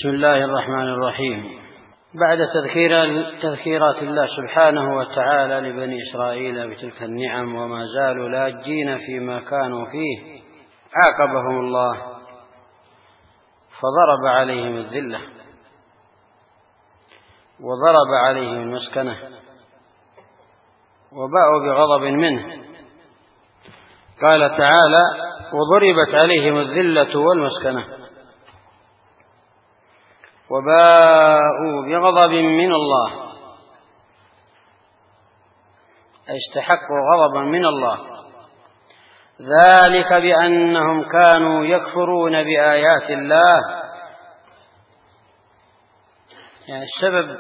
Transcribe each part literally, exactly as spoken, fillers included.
بسم الله الرحمن الرحيم. بعد تذكير تذكيرات الله سبحانه وتعالى لبني إسرائيل بتلك النعم وما زالوا لاجين فيما كانوا فيه، عاقبهم الله فضرب عليهم الذلة وضرب عليهم المسكنة وباءوا بغضب منه. قال تعالى: وضربت عليهم الذلة والمسكنة وباءوا بغضب من الله، أي استحقوا غضبا من الله، ذلك بأنهم كانوا يكفرون بآيات الله. يعني السبب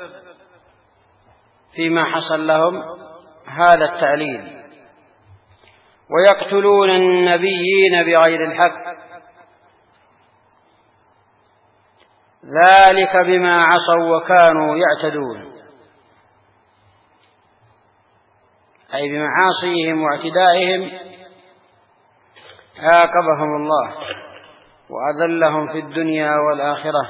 فيما حصل لهم هذا التعليل، ويقتلون النبيين بغير الحق، ذلك بما عصوا وكانوا يعتدون، أي بمعاصيهم واعتدائهم عاقبهم الله وأذلهم في الدنيا والآخرة.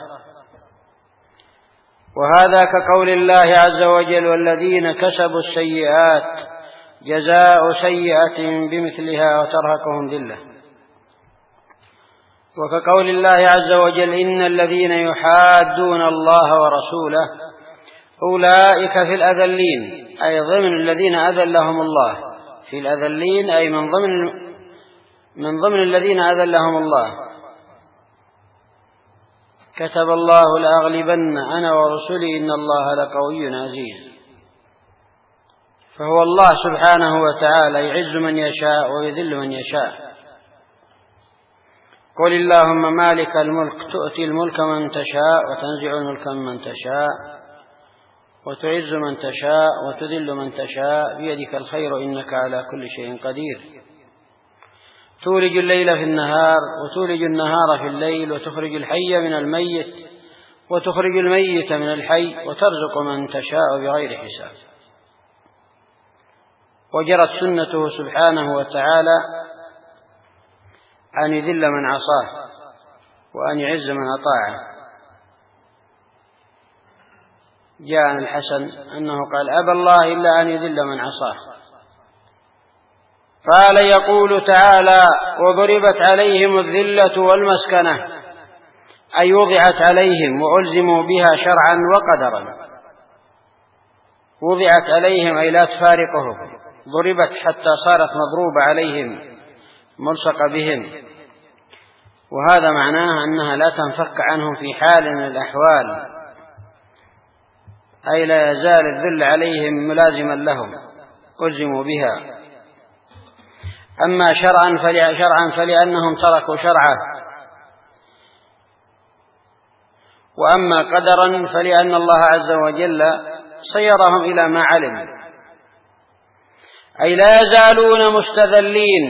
وهذا كقول الله عز وجل: والذين كسبوا السيئات جزاء سيئة بمثلها وترهقهم ذلة. وكقول الله عز وجل: إن الذين يحادون الله ورسوله أولئك في الأذلين، أي ضمن الذين أذلهم الله، في الأذلين أي من ضمن من ضمن الذين أذلهم الله. كتب الله لأغلبن أنا ورسلي إن الله لقوي عزيز. فهو الله سبحانه وتعالى يعز من يشاء ويذل من يشاء. قل اللهم مالك الملك تؤتي الملك من تشاء وتنزع الملك من تشاء وتعز من تشاء وتذل من تشاء بيدك الخير إنك على كل شيء قدير. تولج الليل في النهار وتولج النهار في الليل وتخرج الحي من الميت وتخرج الميت من الحي وترزق من تشاء بغير حساب. وجرت سنته سبحانه وتعالى أن يذل من عصاه وأن يعز من أطاعه. جاء عن الحسن أنه قال: أبى الله إلا أن يذل من عصاه. قال: يقول تعالى: وضربت عليهم الذلة والمسكنة، أي وضعت عليهم وألزموا بها شرعا وقدرا. وضعت عليهم أي لا تفارقهم، ضربت حتى صارت مضروبة عليهم ملصقة بهم، وهذا معناه أنها لا تنفك عنهم في حال من الأحوال، أي لا يزال الذل عليهم ملازما لهم، ألزموا بها. أما شرعا شرعا فلأنهم تركوا شرعه، وأما قدرا فلأن الله عز وجل صيرهم إلى ما علم، أي لا يزالون مستذلين،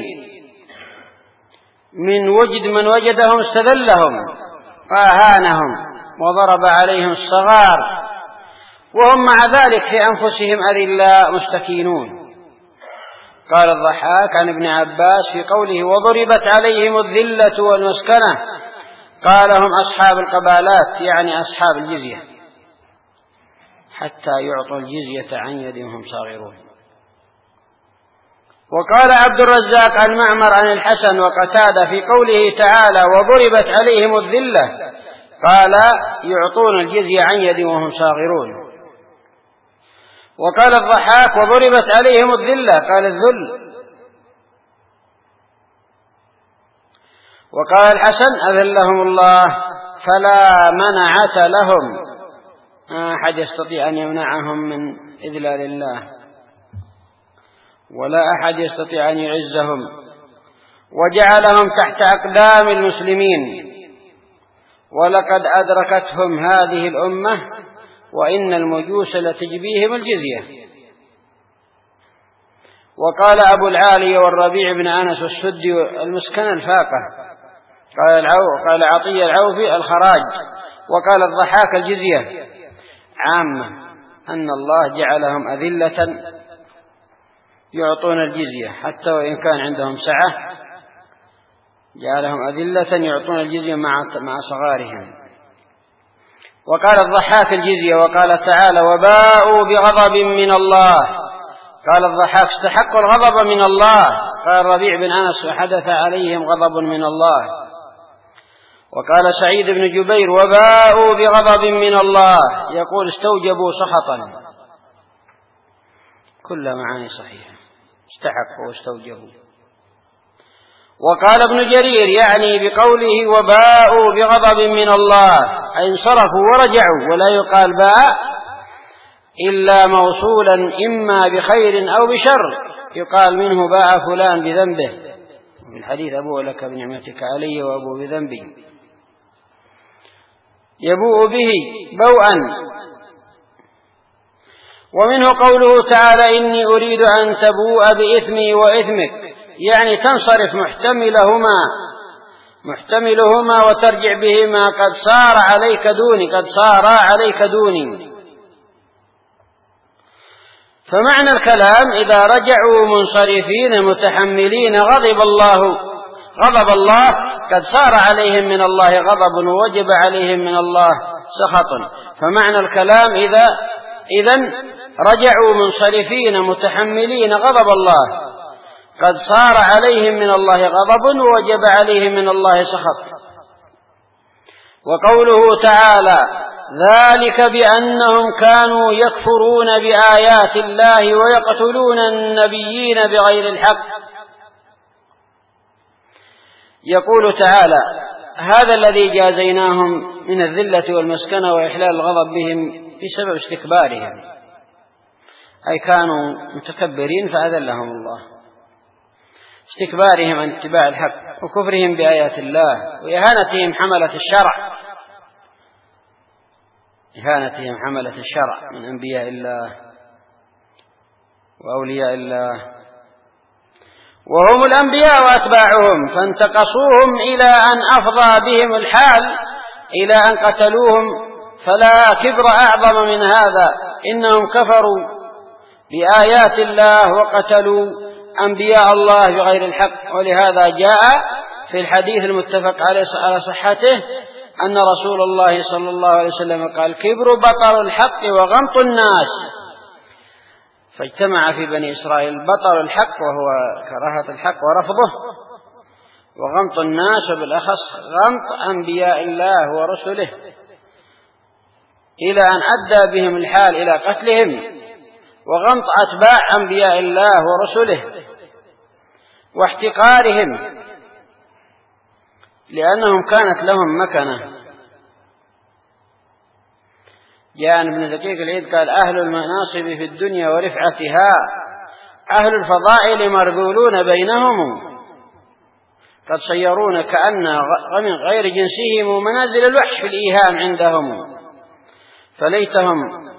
من وجد من وجدهم استذلهم وأهانهم وضرب عليهم الصغار، وهم مع ذلك في أنفسهم أذلاء مستكينون. قال الضحاك عن ابن عباس في قوله: وضربت عليهم الذلة والمسكنة، قال: هم أصحاب القبالات، يعني أصحاب الجزية، حتى يعطوا الجزية عن يد وهم صاغرون. وقال عبد الرزاق عن معمر عن الحسن وقتادة في قوله تعالى: وضربت عليهم الذلة، قال: يعطون الجزية عن يد وهم صاغرون. وقال الضحاك: وضربت عليهم الذلة، قال: الذل. وقال الحسن: أذلهم الله فلا منعة لهم، ما أحد يستطيع أن يمنعهم من إذلال الله، ولا أحد يستطيع أن يعزهم، وجعلهم تحت أقدام المسلمين. ولقد أدركتهم هذه الأمة وإن المجوس لتجبيهم الجزية. وقال أبو العالي والربيع بن أنس السدي: المسكنة الفاقة. قال العو قال عطية العوفي: الخراج. وقال الضحاك: الجزية. عامة أن الله جعلهم أذلة يعطون الجزية، حتى وإن كان عندهم سعة جعلهم أذلة يعطون الجزية مع مع صغارهم. وقال الضحاك الجزية. وقال تعالى وباءوا بغضب من الله. قال الضحاك استحقوا الغضب من الله. قال ربيع بن أنس وحدث عليهم غضب من الله. وقال سعيد بن جبير وباءوا بغضب من الله، يقول استوجبوا سخطا. كل معاني صحيحة، استحقوا واستوجبوا. وقال ابن جرير يعني بقوله وباءوا بغضب من الله أي انصرفوا ورجعوا، ولا يقال باء إلا موصولا إما بخير أو بشر، يقال منه باء فلان بذنبه، من حديث أبوء لك بنعمتك علي وأبوء بذنبي، يبوء به بوءا. ومنه قوله تعالى إني أريد أن تبوء بإثمي وإثمك، يعني تنصرف محتملهما محتملهما وترجع بهما قد صار عليك دوني قد صار عليك دوني. فمعنى الكلام إذا رجعوا منصرفين متحملين غضب الله غضب الله قد صار عليهم من الله غضب ووجب عليهم من الله سخط. فمعنى الكلام إذا إذن رجعوا منصرفين متحملين غضب الله قد صار عليهم من الله غضب ووجب عليهم من الله سخط. وقوله تعالى ذلك بأنهم كانوا يكفرون بآيات الله ويقتلون النبيين بغير الحق. يقول تعالى هذا الذي جازيناهم من الذلة والمسكنة وإحلال الغضب بهم بسبب استكبارهم، أي كانوا متكبرين فأذلهم الله، استكبارهم عن اتباع الحق وكفرهم بآيات الله وإهانتهم حملة الشرع إهانتهم حملة الشرع من أنبياء الله وأولياء الله، وهم الأنبياء وأتباعهم، فانتقصوهم إلى أن أفضى بهم الحال إلى أن قتلوهم، فلا كبر أعظم من هذا. إنهم كفروا بآيات الله وقتلوا أنبياء الله بغير الحق. ولهذا جاء في الحديث المتفق على صحته أن رسول الله صلى الله عليه وسلم قال كبر بطر الحق وغمط الناس. فاجتمع في بني إسرائيل بطر الحق وهو كراهة الحق ورفضه، وغمط الناس وبالأخص غمط أنبياء الله ورسله، إلى أن أدى بهم الحال إلى قتلهم، وغمط أتباع أنبياء الله ورسله واحتقارهم لأنهم كانت لهم مكانة. جاء ابن دقيق العيد قال أهل المناصب في الدنيا ورفعتها أهل الفضائل مرذولون بينهم قد صيرون كأن من غير جنسهم منازل الوحش في الإيهام عندهم. فليتهم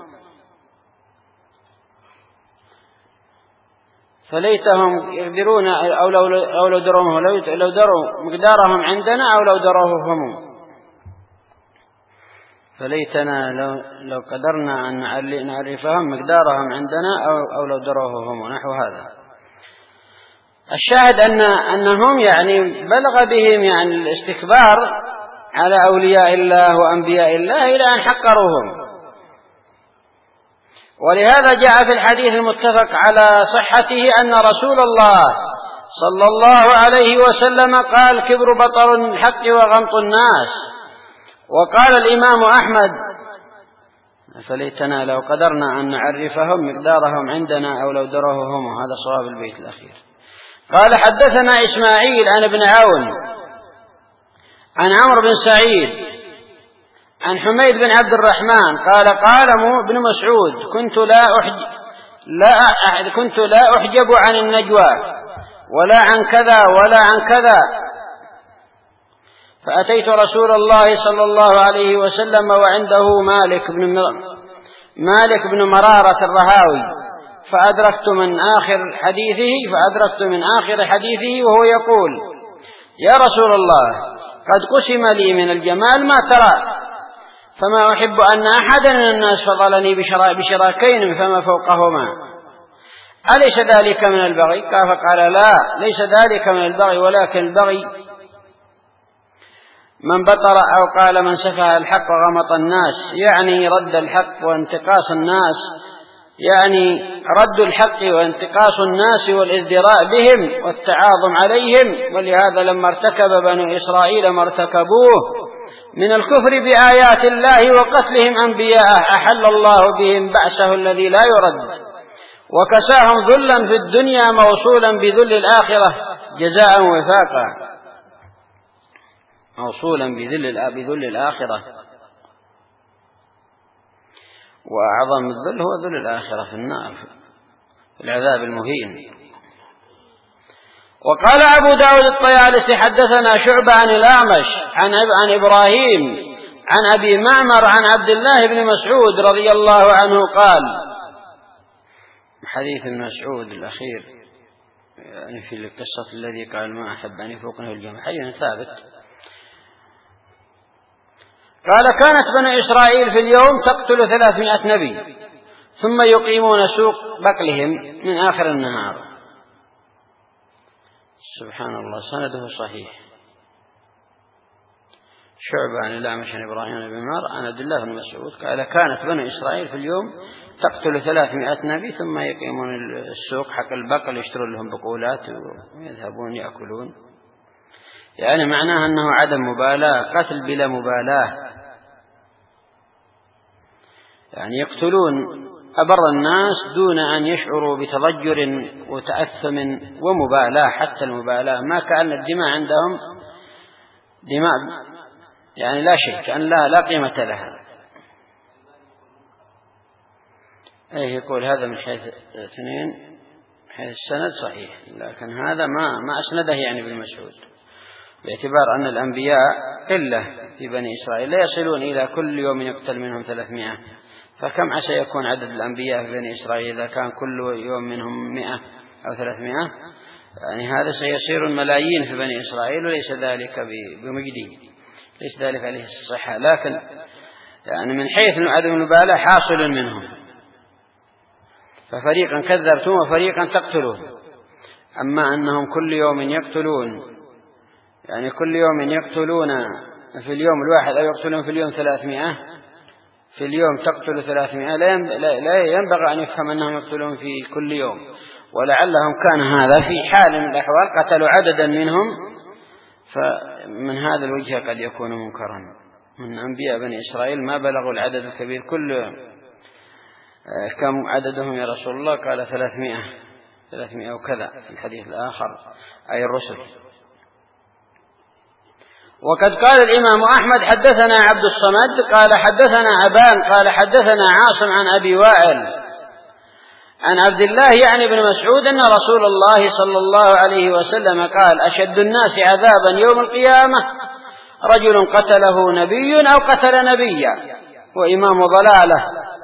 فليتهم يقدرون أو لو أو لو دروه لو دروا مقدارهم عندنا أو لو دروه هم. فليتنا لو لو قدرنا أن نعرفهم مقدارهم عندنا أو أو لو دروه هم، نحو هذا. الشاهد أن أنهم يعني بلغ بهم يعني الاستكبار على أولياء الله وأنبياء الله إلى أن حقروهم. ولهذا جاء في الحديث المتفق على صحته أن رسول الله صلى الله عليه وسلم قال كبر بطر الحق وغمط الناس. وقال الإمام أحمد فليتنا لو قدرنا أن نعرفهم مقدارهم عندنا أو لو دروه هم. هذا صواب البيت الأخير. قال حدثنا إسماعيل عن ابن عون عن عمرو بن سعيد عن حميد بن عبد الرحمن قال قال ابن مسعود كنت لا أحج لا كنت لا أحجب عن النجوى ولا عن كذا ولا عن كذا، فأتيت رسول الله صلى الله عليه وسلم وعنده مالك بن مالك بن مرارة الرهاوي، فأدركت من آخر حديثه فأدركت من آخر حديثه وهو يقول يا رسول الله قد قسم لي من الجمال ما ترى، فما أحب أن أحدا من الناس فضلني بشراكين فما فوقهما، أليس ذلك من البغي؟ قال فقال لا ليس ذلك من البغي، ولكن البغي من بطر أو قال من سفه الحق وغمط الناس، يعني رد الحق وانتقاص الناس، يعني رد الحق وانتقاص الناس والازدراء بهم والتعاظم عليهم. ولهذا لما ارتكب بنو إسرائيل ما ارتكبوه من الكفر بآيات الله وقتلهم أنبياءه، أحل الله بهم بأسه الذي لا يرد، وكساهم ذلا في الدنيا موصولا بذل الآخرة جزاء وفاقا، موصولا بذل بذل الآخرة، وأعظم الذل هو ذل الآخرة في النار في العذاب المهين. وقال أبو داود الطيالسي حدثنا شعبة عن الأعمش عن, عن إبراهيم عن أبي معمر عن عبد الله بن مسعود رضي الله عنه قال، حديث مسعود الأخير يعني في القصة الذي قال ما أحب أن يفوقنه الجمع، حديث ثابت. قال كانت بنو إسرائيل في اليوم تقتل ثلاثمائة نبي ثم يقيمون سوق بقلهم من آخر النهار. سبحان الله، سنده صحيح. شعبة عن الأعمش عن إبراهيم بن معمر عن عبد الله بن مسعود قال كانت بنو إسرائيل في اليوم تقتل ثلاثمائة نبي ثم يقيمون السوق حق البقل يشترون لهم بقولات ويذهبون يأكلون، يعني معناه أنه عدم مبالاة، قتل بلا مبالاة، يعني يقتلون أبر الناس دون أن يشعروا بتضجر وتأثم ومبالاة، حتى المبالاة ما كأن الدماء عندهم دماء يعني لا شيء، كأن لا, لا قيمة لها. أيه يقول هذا من حيث اثنين حيث السند صحيح، لكن هذا ما ما أسنده يعني بالمسعود، باعتبار أن الأنبياء قلة في بني إسرائيل لا يصلون إلى كل يوم يقتل منهم ثلاثمائة، فكم عسى يكون عدد الأنبياء في بني إسرائيل إذا كان كل يوم منهم مئة أو ثلاثمائة، يعني هذا سيصير ملايين في بني إسرائيل، وليس ذلك بمجدي، ليس ذلك عليه الصحة، لكن يعني من حيث عدم المبالاة حاصل منهم، ففريقا كذبتم وفريقا تقتلون. أما أنهم كل يوم يقتلون، يعني كل يوم يقتلون في اليوم الواحد أو يقتلون في اليوم ثلاثمائة، في اليوم تقتل ثلاثمائة، لا ينبغي أن يفهم أنهم يقتلون في كل يوم، ولعلهم كان هذا في حال من الأحوال قتلوا عددا منهم، فمن هذا الوجه قد يكون منكرا. من أنبياء بني إسرائيل ما بلغوا العدد الكبير، كل كم عددهم يا رسول الله؟ قال ثلاثمائة ثلاثمائة وكذا في الحديث الآخر أي الرسل. وقد قال الإمام أحمد حدثنا عبد الصمد قال حدثنا أبان قال حدثنا عاصم عن أبي وائل عن عبد الله يعني بن مسعود أن رسول الله صلى الله عليه وسلم قال أشد الناس عذابا يوم القيامة رجل قتله نبي أو قتل نبيا وإمام ضلالة.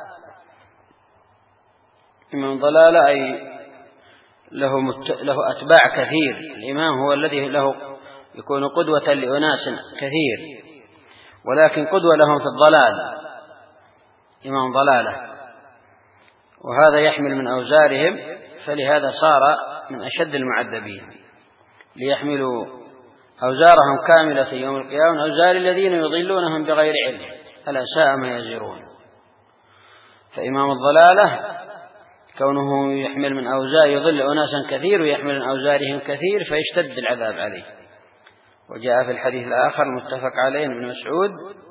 إمام ضلالة أي له, مت... له أتباع كثير، الإمام هو الذي له يكون قدوة لأناس كثير، ولكن قدوة لهم في الضلال، إمام ضلالة، وهذا يحمل من أوزارهم، فلهذا صار من أشد المعذبين، ليحملوا أوزارهم كاملة يوم القيامة، أوزار الذين يضلونهم بغير علم، ألا ساء ما يزرون. فإمام الضلالة كونه يحمل من أوزار يضل أناسا كثير ويحمل من أوزارهم كثير فيشتد العذاب عليه. وجاء في الحديث الآخر المتفق عليه ابن مسعود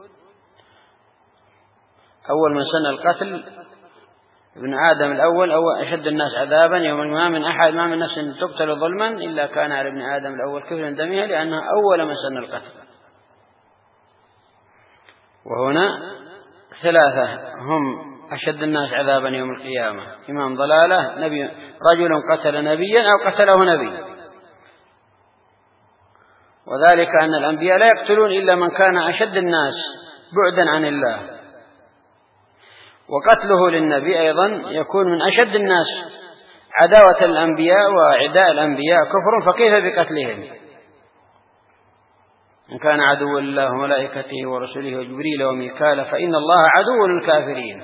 أول من سن القتل ابن آدم الأول أو أشد الناس عذابا يوم ما من أحد ما من نفس تقتل ظلما إلا كان على ابن آدم الأول كفل دمها، لأنها أول من سن القتل. وهنا ثلاثة هم أشد الناس عذابا يوم القيامة: إمام ضلالة، نبي رجل قتل نبيا أو قتله نبي. وذلك أن الأنبياء لا يقتلون إلا من كان أشد الناس بعدا عن الله، وقتله للنبي أيضا يكون من أشد الناس عداوة الأنبياء وعداء الأنبياء كفر، فكيف بقتلهم؟ إن كان عدو الله وملائكته ورسله وجبريل وميكال فإن الله عدو للكافرين.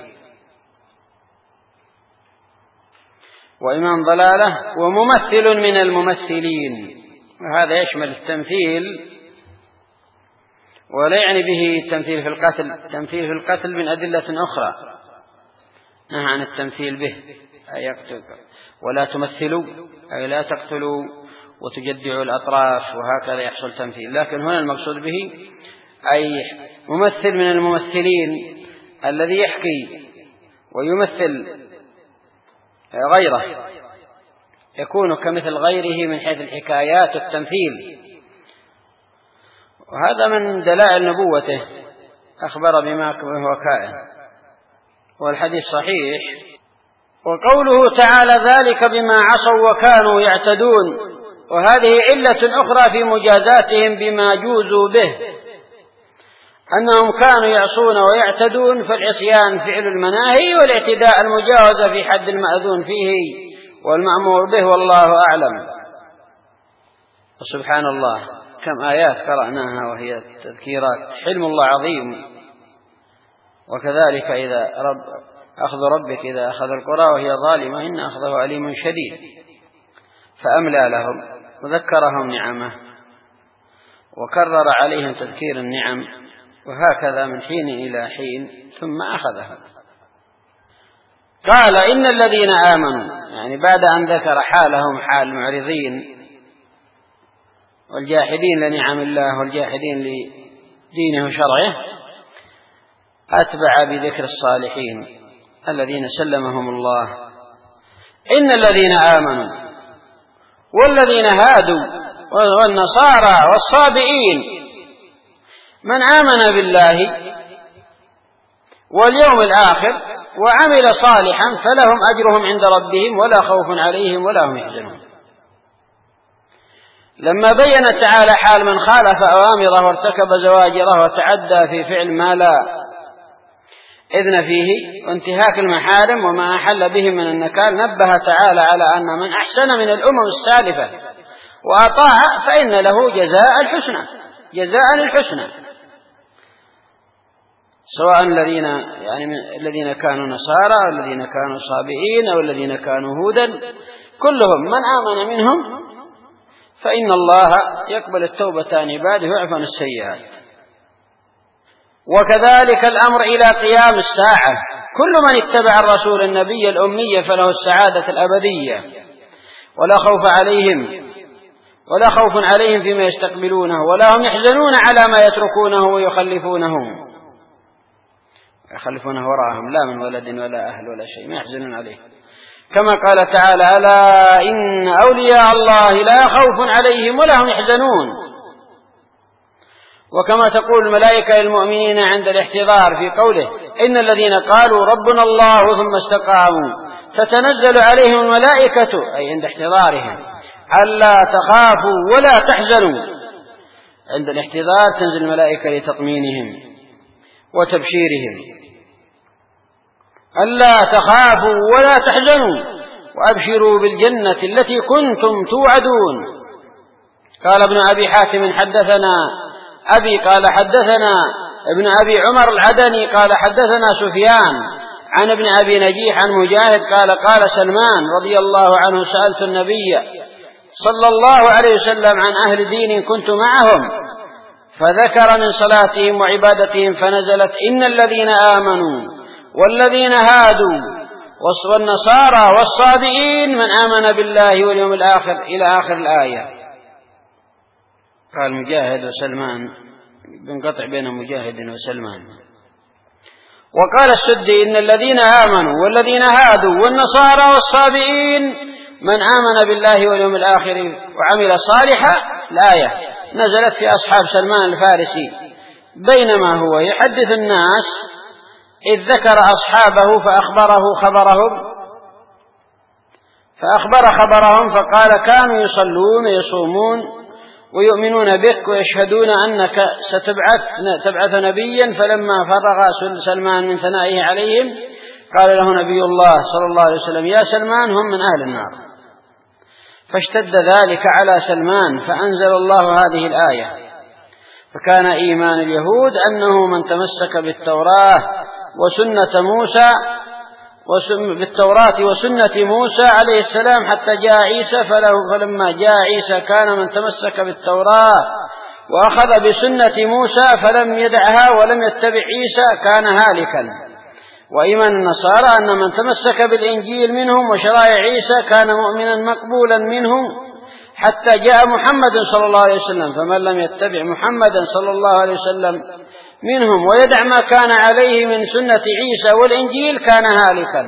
وإمام ضلالة وممثل من الممثلين، وهذا يشمل التمثيل ولا يعني به التمثيل في القتل. التمثيل في القتل من أدلة أخرى نهى عن التمثيل به، أي يقتل ولا تمثلوا، أي لا تقتلوا وتجدعوا الأطراف وهكذا يحصل تمثيل. لكن هنا المقصود به أي ممثل من الممثلين الذي يحكي ويمثل غيره يكون كمثل غيره من حيث الحكايات والتمثيل، وهذا من دلائل نبوته، أخبر بما هو كائن، والحديث صحيح. وقوله تعالى ذلك بما عصوا وكانوا يعتدون، وهذه علة أخرى في مجازاتهم بما جوزوا به، أنهم كانوا يعصون ويعتدون، فالعصيان فعل المناهي، والاعتداء المجاوزة في حد المأذون فيه والمأمور به، والله أعلم. وسبحان الله كم آيات قرأناها وهي تذكيرات. حلم الله عظيم. وكذلك إذا رب أخذ ربك إذا أخذ القرى وهي ظالمة إن أخذه أليم شديد، فأملى لهم وذكرهم نعمه وكرر عليهم تذكير النعم، وهكذا من حين إلى حين ثم أخذهم. قال إن الذين آمنوا، يعني بعد أن ذكر حالهم حال المعرضين والجاحدين لنعم الله والجاحدين لدينه وشرعه، أتبع بذكر الصالحين الذين سلمهم الله. إن الذين آمنوا والذين هادوا والنصارى والصابئين، من آمن بالله واليوم الآخر وعمل صالحا فلهم أجرهم عند ربهم ولا خوف عليهم ولا هم يحزنون. لما بين تعالى حال من خالف أوامره وارتكب زواجره وتعدى في فعل ما لا إذن فيه وانتهاك المحارم وما أحل به من النكال، نبه تعالى على أن من أحسن من الأمم السالفة وأطاع فإن له جزاء الحسنى، جزاء الحسنى، سواء الذين يعني الذين كانوا نصارى أو الذين كانوا صابئين أو الذين كانوا هودا، كلهم من آمن منهم فإن الله يقبل التوبة عن عباده ويعفو عن السيئات. وكذلك الأمر إلى قيام الساعة، كل من اتبع الرسول النبي الأمي فله السعادة الأبدية ولا خوف عليهم ولا خوف عليهم فيما يستقبلونه ولا هم يحزنون على ما يتركونه ويخلفونه يخلفونه وراءهم، لا من ولد ولا أهل ولا شيء، ما يحزنون عليه. كما قال تعالى ألا إن أولياء الله لا خوف عليهم ولا هم يحزنون. وكما تقول الملائكة للمؤمنين عند الاحتضار في قوله إن الذين قالوا ربنا الله ثم استقاموا تتنزل عليهم الملائكة، أي عند احتضارهم، ألا تخافوا ولا تحزنوا. عند الاحتضار تنزل الملائكة لتطمينهم وتبشيرهم، ألا تخافوا ولا تحزنوا وأبشروا بالجنة التي كنتم توعدون. قال ابن أبي حاتم حدثنا أبي قال حدثنا ابن أبي عمر العدني قال حدثنا سفيان عن ابن أبي نجيح عن مجاهد قال قال سلمان رضي الله عنه سألت النبي صلى الله عليه وسلم عن أهل دين كنت معهم فذكر من صلاتهم وعبادتهم فنزلت إن الذين آمنوا والذين هادوا والنصارى والصابئين من آمن بالله واليوم الآخر إلى آخر الآية. قال مجاهد وسلمان بنقطع بين مجاهد وسلمان. وقال السدي إن الذين آمنوا والذين هادوا والنصارى والصابئين من آمن بالله واليوم الآخر وعمل صالحا، الآية نزلت في أصحاب سلمان الفارسي بينما هو يحدث الناس إذ ذكر أصحابه فأخبره خبرهم فأخبر خبرهم فقال كانوا يصلون ويصومون ويؤمنون بك ويشهدون أنك ستبعث تبعث نبيا. فلما فرغ سلمان من ثنائه عليهم قال له نبي الله صلى الله عليه وسلم يا سلمان هم من أهل النار. فاشتد ذلك على سلمان فأنزل الله هذه الآية. فكان إيمان اليهود أنه من تمسك بالتوراة وسنة موسى بالتوراة وسنة موسى عليه السلام حتى جاء عيسى فله فلما جاء عيسى كان من تمسك بالتوراة وأخذ بسنة موسى فلم يدعها ولم يتبع عيسى كان هالكا. وإيمان النصارى أن من تمسك بالإنجيل منهم وشرائع عيسى كان مؤمنا مقبولا منهم حتى جاء محمد صلى الله عليه وسلم، فمن لم يتبع محمدا صلى الله عليه وسلم منهم ويدع ما كان عليه من سنة عيسى والإنجيل كان هالكا.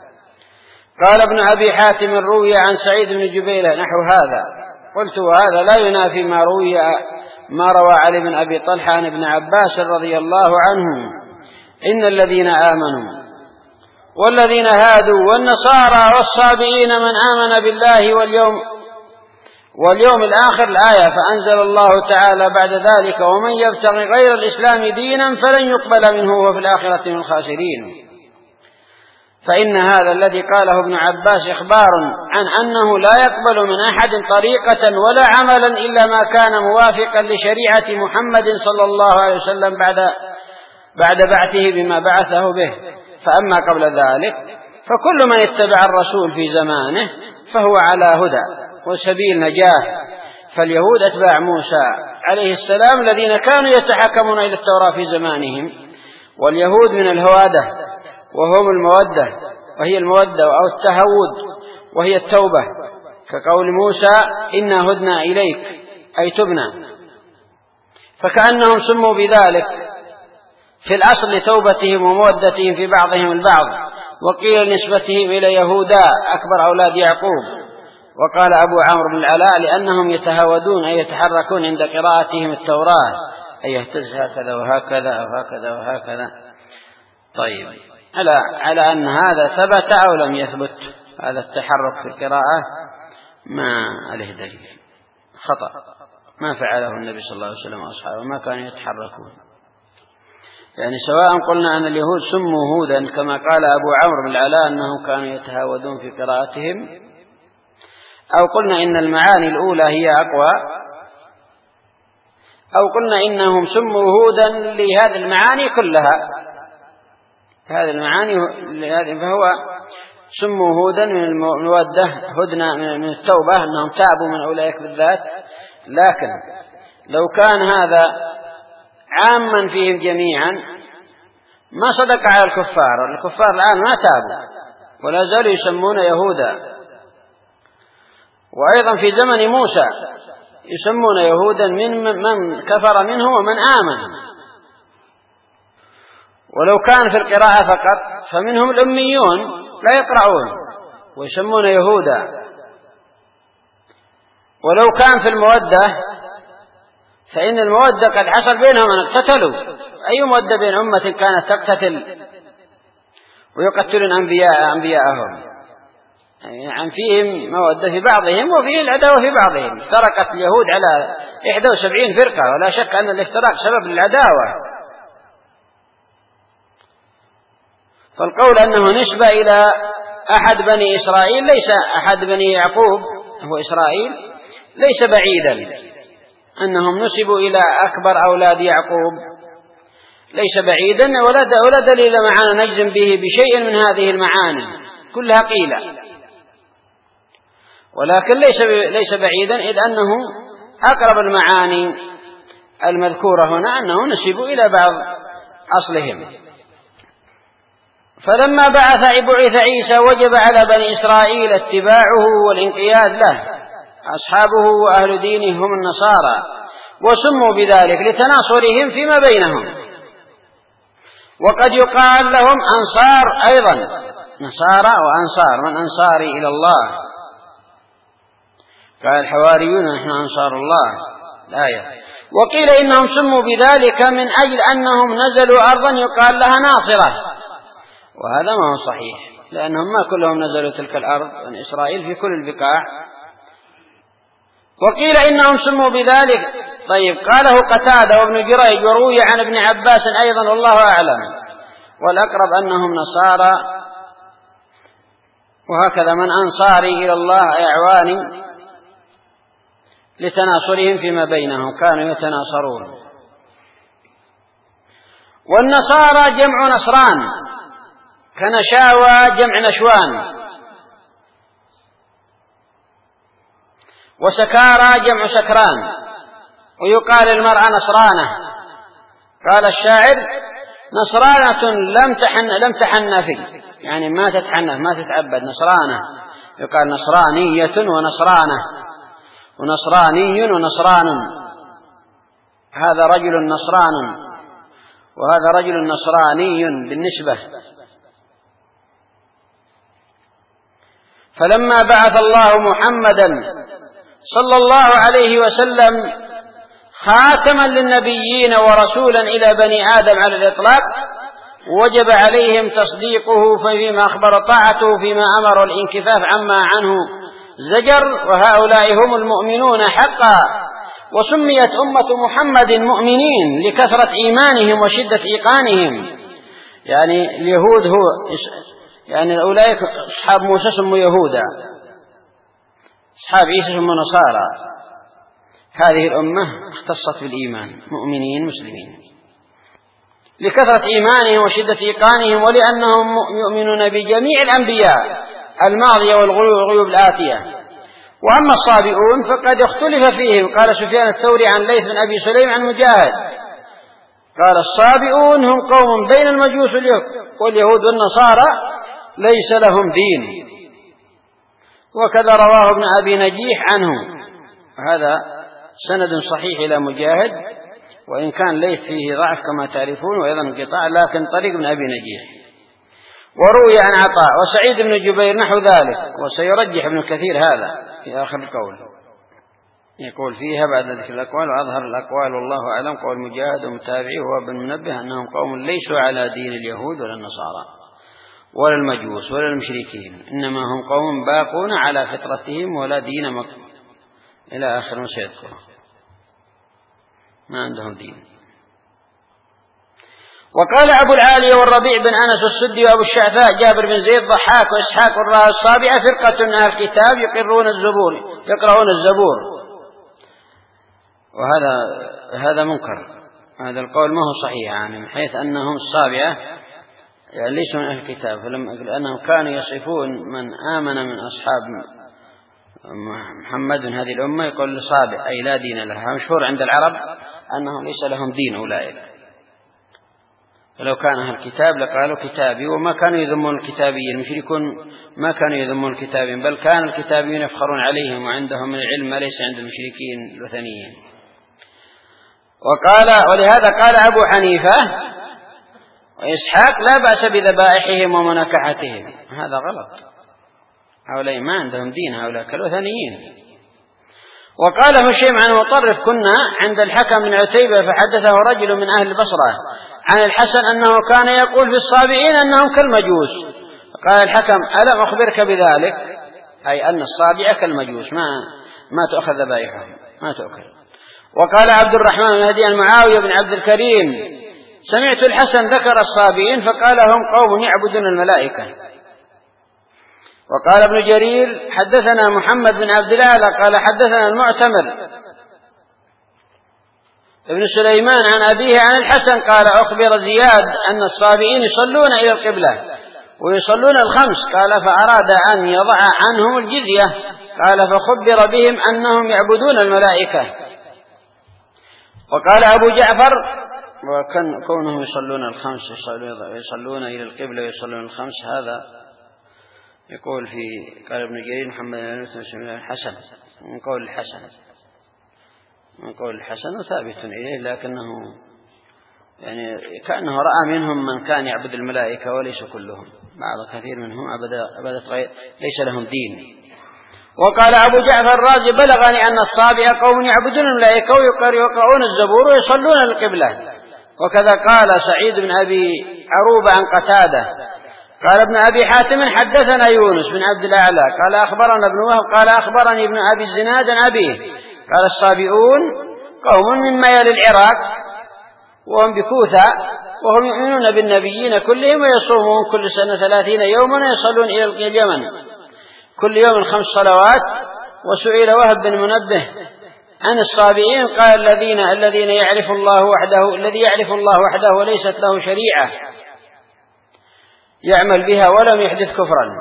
قال ابن أبي حاتم روي عن سعيد بن جبير نحو هذا. قلت وهذا لا ينافي ما روي ما روى علي بن أبي طلحة عن ابن عباس رضي الله عنه إن الذين آمنوا والذين هادوا والنصارى والصابئين من آمن بالله واليوم واليوم الآخر الآية. فأنزل الله تعالى بعد ذلك ومن يبتغي غير الإسلام دينا فلن يقبل منه وفي الآخرة من الخاسرين. فإن هذا الذي قاله ابن عباس إخبار عن أنه لا يقبل من أحد طريقة ولا عملا إلا ما كان موافقا لشريعة محمد صلى الله عليه وسلم بعد بعد بعثه بما بعثه به. فأما قبل ذلك فكل من اتبع الرسول في زمانه فهو على هدى وسبيل نجاة. فاليهود أتباع موسى عليه السلام الذين كانوا يتحكمون إلى التوراة في زمانهم، واليهود من الهوادة وهم المودة وهي المودة أو التهود وهي التوبة، كقول موسى إنا هدنا إليك أي تبنا. فكأنهم سموا بذلك في الأصل لتوبتهم ومودتهم في بعضهم البعض، وقيل نسبتهم إلى يهودا أكبر أولاد يعقوب. وقال أبو عمرو بن العلاء لأنهم يتهاودون أي يتحركون عند قراءتهم التوراة أي يهتز هكذا وهكذا وهكذا وهكذا. طيب، على على أن هذا ثبت أو لم يثبت هذا التحرك في القراءة ما عليه دليل، خطأ، ما فعله النبي صلى الله عليه وسلم وأصحابه، ما كانوا يتحركون. يعني سواء قلنا أن اليهود سموا هودا كما قال أبو عمرو بن العلاء أنهم كانوا يتهاودون في قراءتهم، أو قلنا إن المعاني الأولى هي أقوى، أو قلنا إنهم سموا هودا لهذه المعاني كلها، هذه المعاني فهو سموا هودا من المودة، هدنا من التوبة أنهم تابوا من أولئك بالذات. لكن لو كان هذا عاما فيهم جميعا ما صدق على الكفار، الكفار الآن ما تابوا ولا زالوا يسمون يهودا، وأيضا في زمن موسى يسمون يهودا من من كفر منه ومن آمن. ولو كان في القراءة فقط فمنهم الأميون لا يقرؤون ويسمون يهودا. ولو كان في المودة فإن المودة قد حصل بينهم أن اقتتلوا، أي مودة بين أمة كانت تقتتل ويقتلون أنبياء أنبياءهم، يعني فيهم مودة في بعضهم وفيه العداوة في بعضهم. افترقت اليهود على إحدى وسبعين فرقة، ولا شك أن الافتراق سبب للعداوة. فالقول أنه نسبة إلى أحد بني إسرائيل ليس أحد بني يعقوب هو إسرائيل ليس بعيدا، أنهم نسبوا إلى أكبر أولاد يعقوب ليس بعيدا، ولا دليل معنا نجزم به بشيء من هذه المعاني كلها قيلة، ولكن ليس ليس بعيدا إذ أنه أقرب المعاني المذكورة هنا أنه نسبوا إلى بعض أصلهم. فلما بعث بعث عيسى وجب على بني إسرائيل اتباعه والانقياد له، أصحابه وأهل دينه هم النصارى، وسموا بذلك لتناصرهم فيما بينهم. وقد يقال لهم أنصار أيضا، نصارى وأنصار، من أنصاري إلى الله؟ قال الحواريون نحن أنصار الله الآية. وقيل إنهم سموا بذلك من أجل أنهم نزلوا أرضا يقال لها ناصرة، وهذا ما هو صحيح، لأنهم ما كلهم نزلوا تلك الأرض، من إسرائيل في كل البقاع. وقيل إنهم سموا بذلك. طيب، قاله قتادة وابن جريج وروي عن ابن عباس أيضا والله أعلم، والأقرب أنهم نصارى. وهكذا من أنصاري إلى الله أعواني لتناصرهم فيما بينهم، كانوا يتناصرون. والنصارى جمع نصران، كنشاوى جمع نشوان، وسكارى جمع سكران. ويقال المرأة نصرانة. قال الشاعر: نصرانة لم تحن لم تحنفي، يعني ما تتحنف ما تتعبد، نصرانة. يقال نصرانية ونصرانة، ونصراني ونصران، هذا رجل نصران وهذا رجل نصراني بالنسبة. فلما بعث الله محمدا صلى الله عليه وسلم خاتما للنبيين ورسولا إلى بني آدم على الإطلاق، وجب عليهم تصديقه فيما أخبر طاعته فيما أمر، والانكفاف عما عنه زجر، وهؤلاء هم المؤمنون حقا. وسميت أمة محمد مؤمنين لكثرة إيمانهم وشدة إيقانهم. يعني اليهود هو يعني أولئك أصحاب موسى سموا يهودا، أصحاب عيسى سموا نصارى. هذه الأمة اختصت بالإيمان، مؤمنين مسلمين لكثرة إيمانهم وشدة إيقانهم، ولأنهم يؤمنون بجميع الأنبياء الماضية والغيوب الآتية. وأما الصابئون فقد اختلف فيهم. قال سفيان الثوري عن ليث بن أبي سليم عن مجاهد قال: الصابئون هم قوم بين المجوس واليهود والنصارى ليس لهم دين. وكذا رواه ابن أبي نجيح عنه، وهذا سند صحيح إلى مجاهد، وإن كان ليس فيه ضعف كما تعرفون وأيضا انقطاع، لكن طريق ابن أبي نجيح. وروي عن عطاء وسعيد بن جبير نحو ذلك، وسيرجح ابن كثير هذا في آخر القول، يقول فيها بعد ذكر الأقوال وأظهر الأقوال والله أعلم قول مجاهد ومتابعيه وابن منبه أنهم قوم ليسوا على دين اليهود ولا النصارى ولا المجوس ولا المشركين، إنما هم قوم باقون على فطرتهم ولا دين مك... إلى آخر ما سيذكره، ما عندهم دين. وقال أبو العالية والربيع بن أنس السدي وأبو الشعثاء جابر بن زيد ضحاك وإسحاق الراء الصابعة فرقة من أهل الكتاب يقرون الزبور يقرؤون الزبور. وهذا هذا منكر، هذا القول ما هو صحيح، يعني من حيث أنهم الصابعة يعني ليسوا من أهل الكتاب، لأنهم كانوا يصفون من آمن من أصحاب محمد من هذه الأمة يقول صابع أي لا دين لها. مشهور عند العرب أنهم ليس لهم دين أولئك، فلو كان أهل الكتاب لقالوا كتابي، وما كانوا يذمون الكتابيين. المشركون ما كانوا يذمون الكتابيين، بل كان الكتابيين يفخرون عليهم وعندهم من العلم ما ليس عند المشركين الوثنيين. وقال ولهذا قال أبو حنيفة وإسحاق لا بأس بذبائحهم ومناكحتهم، هذا غلط، هؤلاء ما عندهم دين، هؤلاء كالوثنيين. وقال هشيم عن مطرف كنا عند الحكم بن عتيبة فحدثه رجل من أهل البصرة عن الحسن أنه كان يقول في الصابئين أنهم كالمجوس، قال الحكم ألم أخبرك بذلك، أي أن الصابئة كالمجوس ما ما تؤخذ ذبائحهم ما تؤكل. وقال عبد الرحمن بن هدي معاوية بن عبد الكريم سمعت الحسن ذكر الصابئين فقال هم قوم يعبدون الملائكة. وقال ابن جرير حدثنا محمد بن عبد الأعلى قال حدثنا المعتمر ابن سليمان عن أبيه عن الحسن قال أخبر زياد أن الصابئين يصلون إلى القبلة ويصلون الخمس، قال فأراد أن يضع عنهم الجزية، قال فخبر بهم أنهم يعبدون الملائكة. وقال أبو جعفر وكان كونهم يصلون الخمس يصلون إلى القبلة ويصلون الخمس، هذا يقول في قال ابن جرير محمد بن الحسن من قول الحسن من قول الحسن وثابت إليه، لكنه يعني كأنه رأى منهم من كان يعبد الملائكة وليس كلهم، بعض كثير منهم عبادة غير ليس لهم دين. وقال أبو جعفر الرازي بلغني أن الصابئة قوم يعبدون الملائكة ويقرؤون الزبور ويصلون القبلة. وكذا قال سعيد بن أبي عروبة عن قتادة قال ابن أبي حاتم حدثنا يونس بن عبد الأعلى قال أخبرنا ابن وهب قال أخبرني ابن أبي الزناد عن أبيه قال الصابئون قوم مما يلي العراق وهم بكوثة وهم يؤمنون بالنبيين كلهم ويصومون كل سنة ثلاثين يوما ويصلون إلى اليمن كل يوم خمس صلوات. وسئل وهب بن منبه عن الصابئين قال الذين الذين يعرف الله وحده الذي يعرف الله وحده وليست له شريعة يعمل بها ولم يحدث كفرا.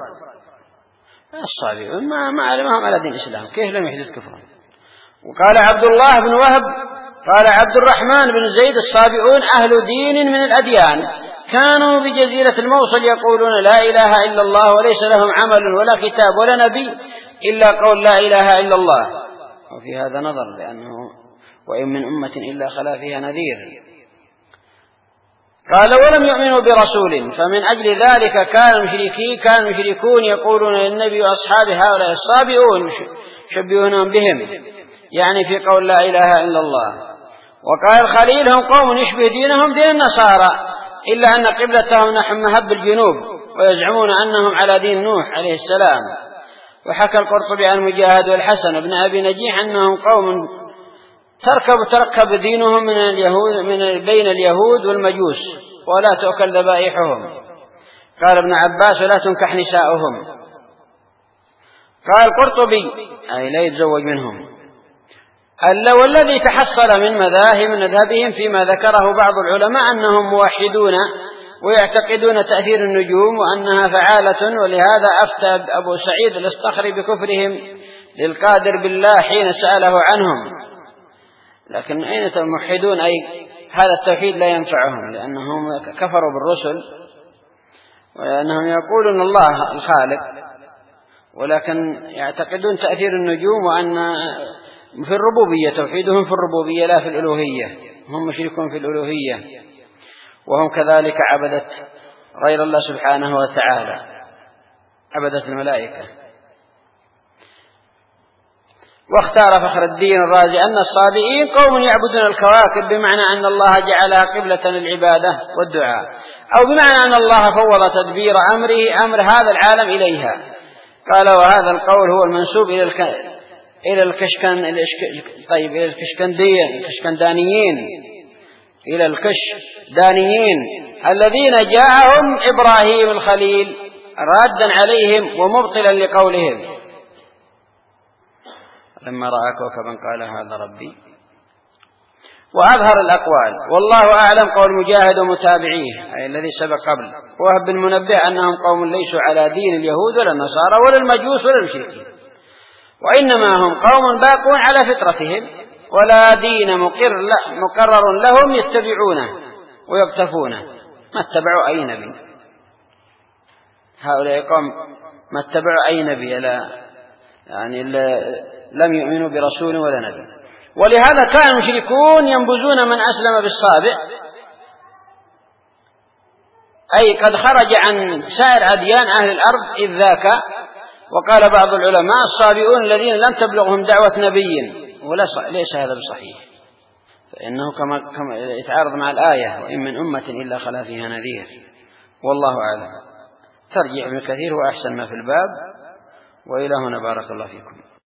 الصابئون ما ما علمهم على دين الإسلام، كيف لم يحدث كفرا؟ وقال عبد الله بن وهب قال عبد الرحمن بن زيد: الصابئون أهل دين من الأديان، كانوا بجزيرة الموصل يقولون لا إله إلا الله، وليس لهم عمل ولا كتاب ولا نبي إلا قول لا إله إلا الله. وفي هذا نظر، لأنه وإن من أمة إلا خلا فيها نذير. قال: ولم يؤمنوا برسول، فمن أجل ذلك كان المشركين كان المشركون يقولون للنبي وأصحابه: هؤلاء الصابئون، شبهونهم بهم، يعني في قول لا إله إلا الله. وقال الخليل: هم قوم يشبه دينهم دين النصارى، إلا أن قبلتهم نحو مهب الجنوب، ويزعمون أنهم على دين نوح عليه السلام. وحكى القرطبي عن مجاهد والحسن بن أبي نجيح أنهم قوم تركب تركب دينهم من اليهود من بين اليهود والمجوس، ولا تؤكل ذبائحهم. قال ابن عباس: ولا تنكح نساؤهم. قال القرطبي: أي لا يتزوج منهم. ألا والذي تحصل من مذاهب مذهبهم فيما ذكره بعض العلماء أنهم موحدون ويعتقدون تأثير النجوم وأنها فعالة، ولهذا أفتى أبو سعيد الاصطخري بكفرهم للقادر بالله حين سأله عنهم. لكن أين موحدون؟ أي هذا التوحيد لا ينفعهم، لأنهم كفروا بالرسل، وأنهم يقولون الله الخالق، ولكن يعتقدون تأثير النجوم، وأن في الربوبية توحيدهم في الربوبية لا في الألوهية، هم مشركون في الألوهية، وهم كذلك عبدت غير الله سبحانه وتعالى، عبدت الملائكة. واختار فخر الدين الرازي أن الصابئين قوم يعبدون الكواكب، بمعنى أن الله جعلها قبلة للعبادة والدعاء، أو بمعنى أن الله فوض تدبير أمره أمر هذا العالم إليها. قال: وهذا القول هو المنسوب إلى الك... إلى الكشكن الاشك... طيب إلى الكشكنديين الكشكندانيين إلى الكشدانيين الذين جاءهم إبراهيم الخليل رادا عليهم ومبطلا لقولهم، لما رأى كوكبا قال هذا ربي. وأظهر الأقوال والله أعلم قول مجاهد ومتابعيه، أي الذي سبق قبل، وهب بن منبه أنهم قوم ليسوا على دين اليهود ولا النصارى ولا المجوس ولا المشركين، وإنما هم قوم باقون على فطرتهم، ولا دين مقر مقرر لهم يتبعونه ويقتفونه. ما اتبعوا أي نبي، هؤلاء قوم ما اتبعوا أي نبي، لا يعني لم يؤمنوا برسول ولا نبي. ولهذا كان المشركون ينبذون من أسلم بالصابئ، أي قد خرج عن سائر أديان أهل الأرض إذ ذاك. وقال بعض العلماء: الصابئون الذين لم تبلغهم دعوة نبي، وليس هذا بصحيح، فإنه كما, كما يتعارض مع الآية: وإن من أمة إلا خلا فيها نذير. والله أعلم. ترجع ابن كثير وأحسن ما في الباب. وإلى هنا بارك الله فيكم.